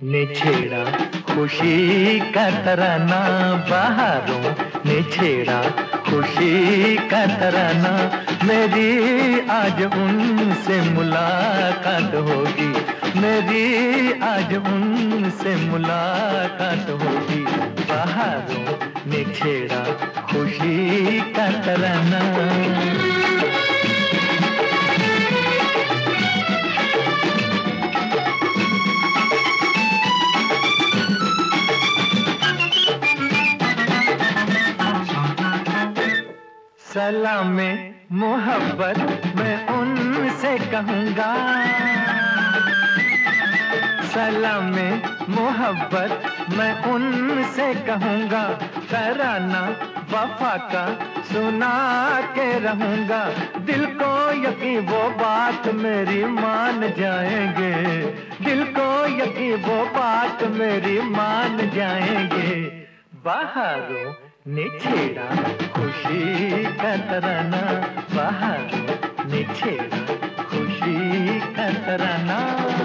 ने छेड़ा खुशी का तराना, बहारों ने छेड़ा खुशी का तराना। मेरी आज उनसे मुलाकात होगी, मेरी आज उनसे मुलाकात होगी। बहारों ने छेड़ा खुशी का तराना। सलामे मोहब्बत मैं उनसे कहूँगा, सलामे मोहब्बत मैं उनसे कहूँगा। तराना वफा का सुना के रहूँगा। दिल को यकीन वो बात मेरी मान जाएंगे, दिल को यकीन वो बात मेरी मान जाएंगे। बहारों ने छेड़ा खुशी का तराना, बहारों ने छेड़ा खुशी का तराना।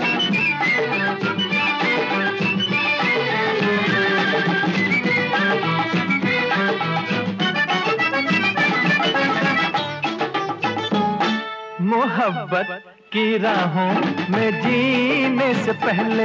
मोहब्बत की राहों में जीने से पहले,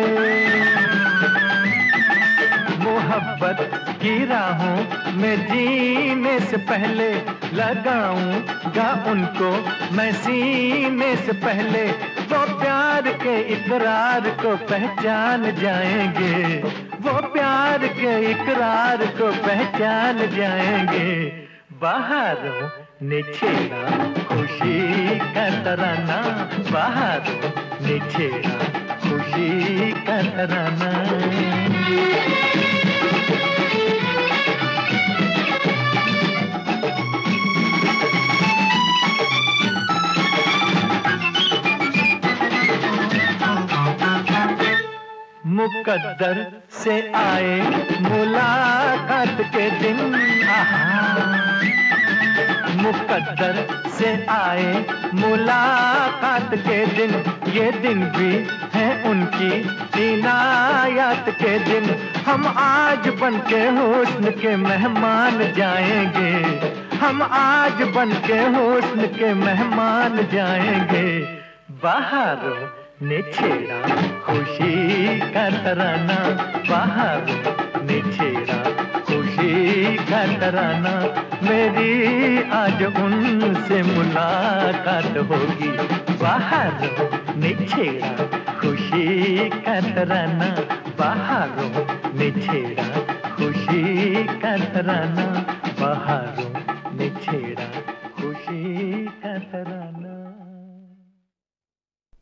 मोहब्बत की राहों में जीने से पहले लगाऊंगा उनको मैं सीने से पहले। वो प्यार के इकरार को पहचान जाएंगे, वो प्यार के इकरार को पहचान जाएंगे। बहारों ने छेड़ा खुशी का तराना, बहारों ने छेड़ा खुशी का तराना। मुकद्दर से आए मुलाकात के दिन, मुकद्दर से आए मुलाकात के दिन। ये दिन भी है उनकी इनायत के दिन। हम आज बन के हुस्न के मेहमान जाएंगे, हम आज बन के हुस्न के मेहमान जाएंगे। बहारों ने छेड़ा खुशी का तराना, बहारों ने छेड़ा खुशी का तराना। मेरी आज उनसे मुलाकात होगी। बहारों ने छेड़ा खुशी का तराना, बहारों ने छेड़ा खुशी का तराना, बहारों ने छेड़ा